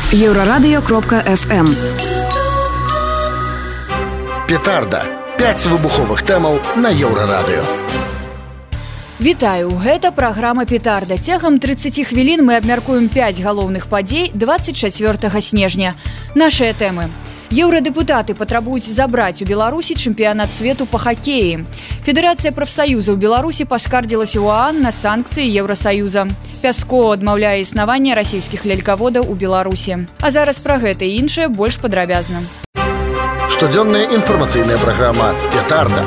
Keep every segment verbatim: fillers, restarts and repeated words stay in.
Еўрарадыё кропка эф эм. Петарда. пяць выбуховых тэмаў на Еўрарадыё. Вітаю, гэта праграма «Петарда». Цягам трыццаці хвілін мы абмяркуем пяць галоўных падзей дваццаць чацвёртага снежня. Нашыя тэмы. Еўрадэпутаты патрабуюць забраць у Беларусі чэмпіянат свету па хакеі. Федэрацыя прафсаюзаў Беларусі паскардзілася ў ААН на санкцыі Еўрасаюза. Пяскоў адмаўляе існаванне расійскіх лялькаводаў у Беларусі. А зараз пра гэта і іншае больш падрабязна. Штодзённая інфармацыйная праграма «Петарда».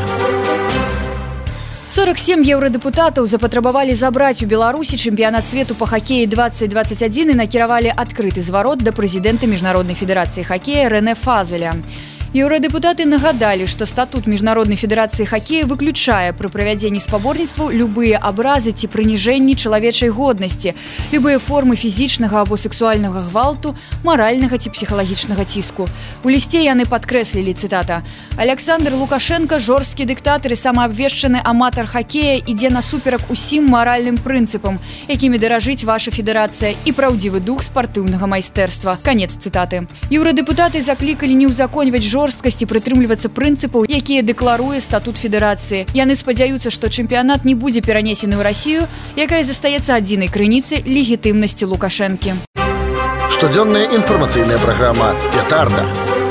сорок сем еўрадэпутатаў запатрабавалі забраць у Беларусі чэмпіянат свету па хакеі двадцать двадцать адзін і накіравалі адкрыты зварот да прэзідэнта Міжнароднай федэрацыі хакея Рэне Фазеля. Еўрадэпутаты нагадалі, што статут Міжнароднай федэрацыі хакея выключае пры правядзенні спаборніцтваў любыя абразы ці прыніжэнні чалавечай годнасці, любыя формы фізічнага або сексуальнага гвалту, маральнага ці псіхалагічнага ціску. У лісце яны падкрэслілі, цытата: «Александр Лукашенко, жорсткі дыктатар і самаабвешчаны аматар хакея, ідзе насуперак усім маральным прынцыпам, якімі даражыць ваша федэрацыя, і праўдзівы дух спартыўнага майстэрства». Канец цытаты. Еўрадэпутаты заклікалі не ўзаконьваць жорсткасць жорсткасці прытрымлівацца прынцыпаў, якія дэкларуе статут федэрацыі. Яны спадзяюцца, што чэмпіянат не будзе перанесены ў Расію, якая застаецца адзінай крыніцай легітымнасці Лукашэнкі. Штодзённая інфармацыйная праграма «Петарда».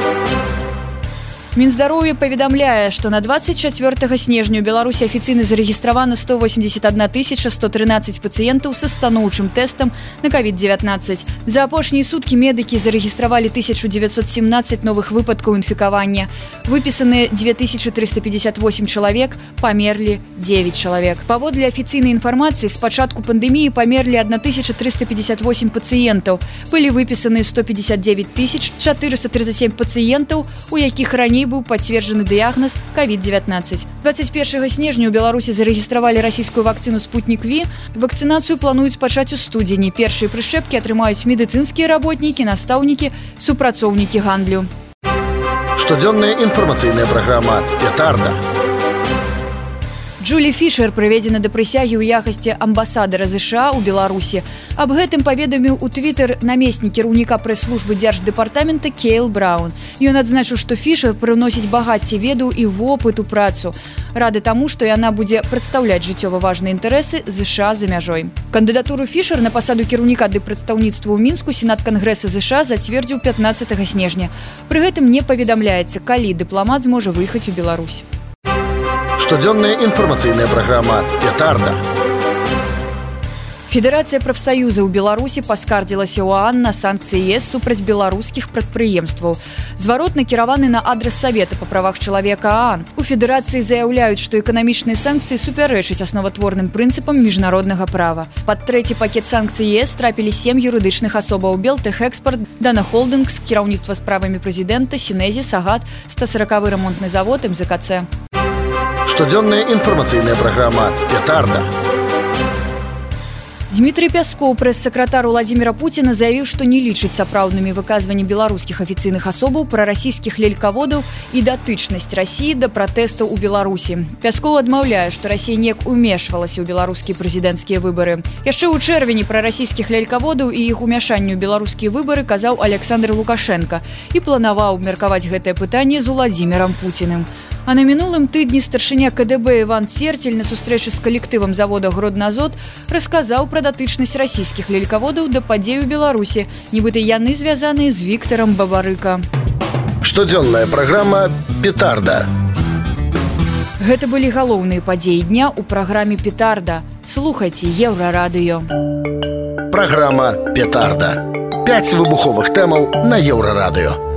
Мінздароўя паведамляе, што на двадцать чацвёртага снежня ў Беларусі афіцыйна зарэгістравана сто восемьдесят одна тысяча сто тринадцать пацыентаў са станоўчым тэстам на ковід дзевятнаццаць. За апошнія суткі медыкі зарэгістравалі тысячу дзевяцьсот семнадцать новых выпадкаў інфікавання. Выпісаныя две тысячи триста пятьдесят восемь чалавек, памерлі девять чалавек. Паводле афіцыйнай інфармацыі, з пачатку пандэміі памерлі тысяча триста пятьдесят восемь пацыентаў. Былі выпісаны сто пятьдесят девять тысяч четыреста тридцать семь пацыентаў, у якіх раней быў пацверджаны дыягназ ковід дзевятнаццаць. двадцать первага снежня ў Беларусі зарэгістравалі расійскую вакцыну «Спутник Ви». Вакцынацыю плануюць пачаць у студзені. Першыя прышчэпкі атрымаюць медыцынскія работнікі, настаўнікі, супрацоўнікі гандлю. Штодзённая інфармацыйная праграма «Петарда». Джулі Фішер прыведзена да прысягі ў якасці амбасадара ЗША ў Беларусі. Аб гэтым паведаміў у твітэр намеснік кіраўніка прэс-службы дзярждэпартамента Кейл Браун. Ён адзначыў, што Фішер прыносіць багацце ведаў і вопыт у працу. Рады таму, што яна будзе прадстаўляць жыццёва важныя інтарэсы ЗША за мяжой. Кандыдатуру Фішер на пасаду кіраўніка дыпрадстаўніцтва ў Мінску Сенат Кангрэса ЗША зацвердзіў пятнаццатага снежня. Пры гэтым не паведамляецца, калі дыпламат зможа выехаць у Беларусь. Штодзённая інфармацыйная праграма «Петарда». Федэрацыя прафсаюзаў Беларусі паскардзілася ў ААН на санкцыі ЕС супраць беларускіх прадпрыемстваў. Зварот накіраваны на адрас Савета па правах чалавека ААН. У федэрацыі заяўляюць, што эканамічныя санкцыі супярэчаць асноватворным прынцыпам міжнароднага права. Пад трэці пакет санкцый ЕС трапілі сем юрыдычных асобаў: Белтэхэкспорт, Дана Холдынгс, кіраўніцтва справамі прэзідэнта, Сінезі, Сагат, сто сороковы рамонтны завод, эм зэ ка цэ. Штодзённая інфармацыйная праграма «Петарда». Дмітрый Пяскоў, прэс-сакратар Уладзіміра Пуціна, заявіў, што не лічыць сапраўднымі выказванні беларускіх афіцыйных асобаў пра расійскіх лялькаводаў і датычнасць Расіі да пратэстаў у Беларусі. Пяскоў адмаўляе, што Расія неяк умешвалася ў беларускія прэзідэнцкія выбары. Яшчэ ў чэрвені пра расійскіх лялькаводаў і іх умяшанне ў беларускія выбары казаў Александр Лукашенко і планаваў абмеркаваць гэтае пытанне з Уладзімірам Пуціным. А на мінулым тыдні старшыня ка дэ бэ Іван Церцель на сустрэчы з калектывам завода «Гродназот» расказаў пра датычнасць расійскіх лялькаводаў да падзей у Беларусі, нібыта яны звязаныя з Віктарам Бабарыка. Штодзённая праграма «Петарда». Гэта былі галоўныя падзеі дня ў праграме «Петарда». Слухайце Еўрарадыё. Праграма «Петарда». пяць выбуховых тэмаў на Еўрарадыё.